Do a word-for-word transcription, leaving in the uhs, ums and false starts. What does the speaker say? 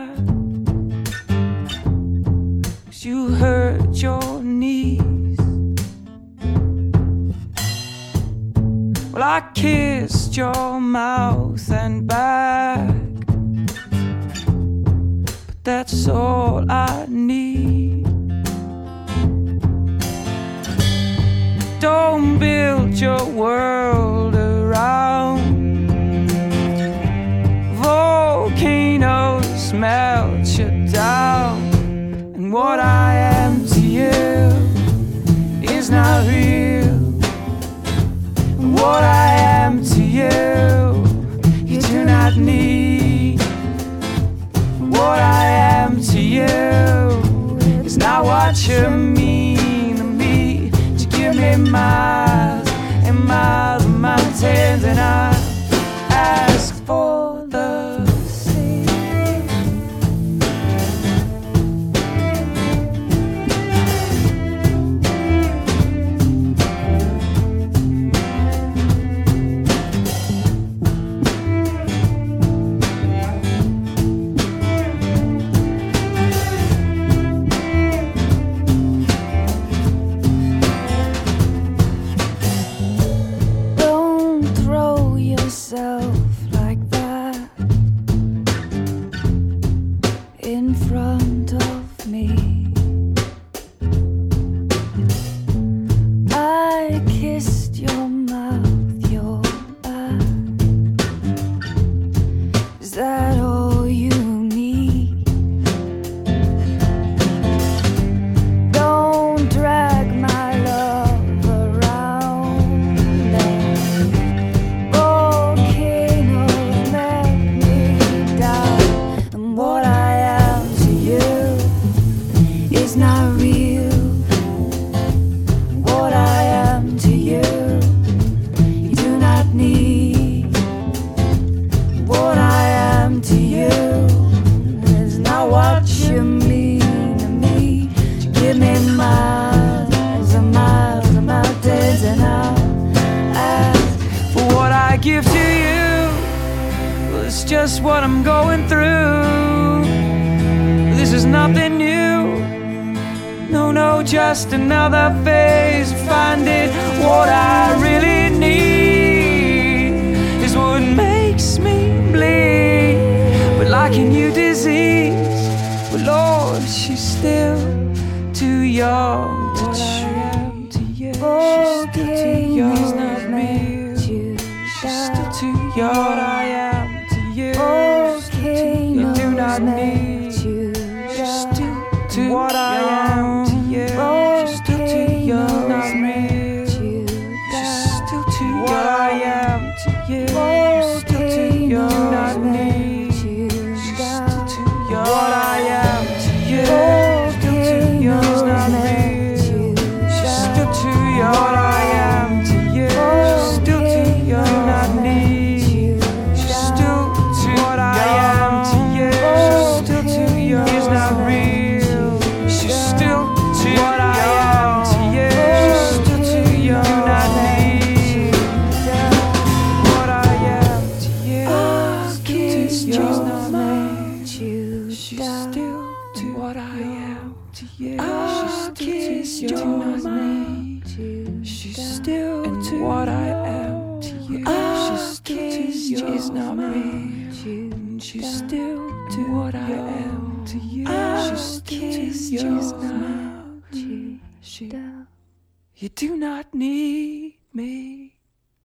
back, 'cause you hurt your knees. Well, I kissed your mouth and back, but that's all I need. Don't build your world around volcanoes, melt you down. And what I am to you is not real. And what I am to you, you do not need. And what I am to you is not what you mean to me. To give me miles and miles of mountains, and I ask for the sea. Don't throw yourself like that in front of me. I kissed your mouth, your back. Is that all you need? Don't drag my love around like volcanoes melt me down. And what I am to you is not real. What I am to you, you do not need. What I am to you is not what you mean to me. You give me miles and miles of mountains, and I'll ask for what I give to you. Well, it's just what I'm going through. This is nothing new. No, no, just another phase of finding what I really need is what makes me bleed. But like a new disease, well, Lord, she's still too young to treat. She's still too young. It's not real. She's still too young. What I am to you, you do not need. She's still too what I am to you. She's still too young. Not real. She's still too young. What I am to you, still too young. Not need. She's still too young. What I am to you, still too young. Not real. She's still too young. What I am to you, still too young. Not need. She's still too what I am to you, still too young. Is not real. She's still too what I am to you. She's still too young. Do not need what I am to you. Still too young. She's still too what I am to you. She's still too young. She's still too what I am to you. She's still too young. Is not real. She's still too what I am to you. She's still too young. She, you do not need me.